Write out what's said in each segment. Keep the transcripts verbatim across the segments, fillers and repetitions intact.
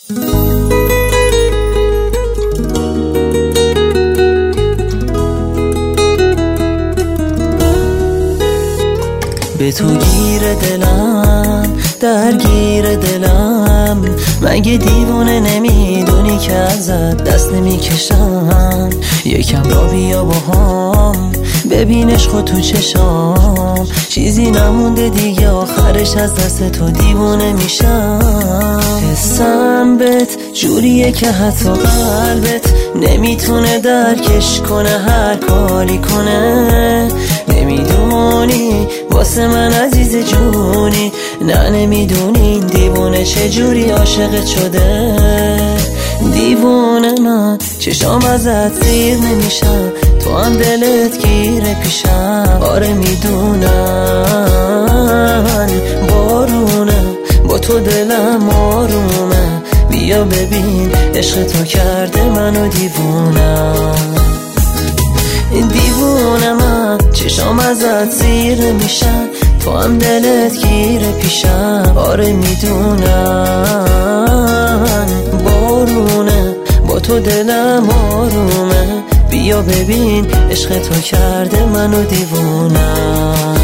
به تو گیر دلم، درگیر دلم، مگه دیوونه نمیدونی که ازت دست نمیکشم؟ یکم را بیا با هم ببینش خود تو چشام، چیزی نمونده دیگه آخرش از دست تو دیوونه میشم. حسم بهت جوریه که حتی قلبت نمیتونه درکش کنه، هر کاری کنه. نمیدونی واسه من عزیز جونی، نه نمیدونی این دیوونه چجوری عاشقت شده. دیوونه من چشام ازت زیر نمیشم، تو هم دلت گیره پیشم. آره میدونم بارونه، با تو دلم آرومه. بیا ببین عشق تو کرده منو دیوونم. دیوونه من چشام ازت زیر میشن، تو هم دلت گیره پیشم. آره میدونم بارونه، با تو دلم آرومه. بیا ببین عشق تو کرده منو دیوونم.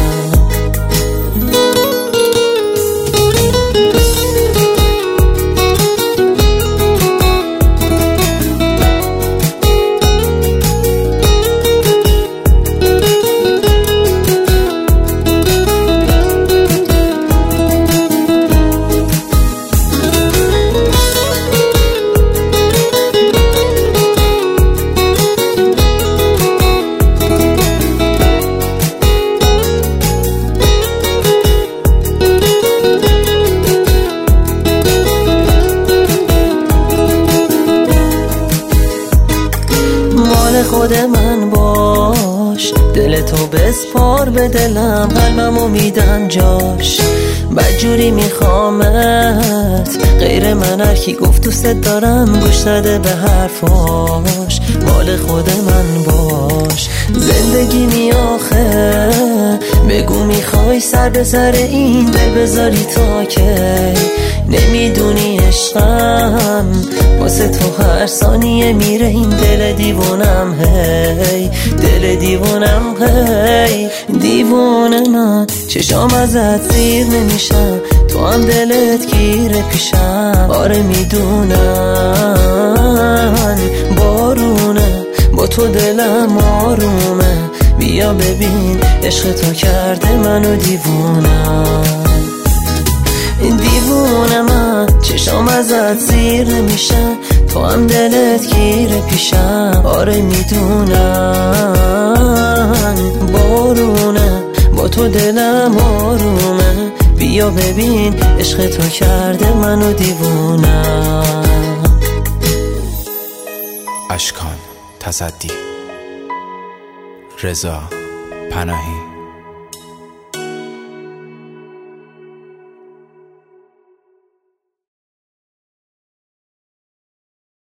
خود من باش، دل تو بسپار به دلم، قلبمو میدم جاش. بدجوری میخوامت، غیر من هر کی گفت دوست دارم گوش داده به حرفاش. مال خود من باش، زندگی می آخه بگو میخوای سر به سر این دل بذاری تا که. نمیدونی عشقم واسه تو هر ثانیه میره این دل دیوونم. هی دل دیوونم، هی دیوونه من چشام ازت زیر نمیشم، تو هم دلت گیره پیشم. آره میدونم بارونه، با تو دلم آرومه. بیا ببین عشق تو کرده منو دیوونم. دیوونه من چشام ازت زیر نمیشن، تو هم دلت گیره پیشم. آره میدونم بارونه، با تو دلم آرومه. بیا ببین عشق تو کرده منو دیوونم. اشکان تصدی، رضا پناهی.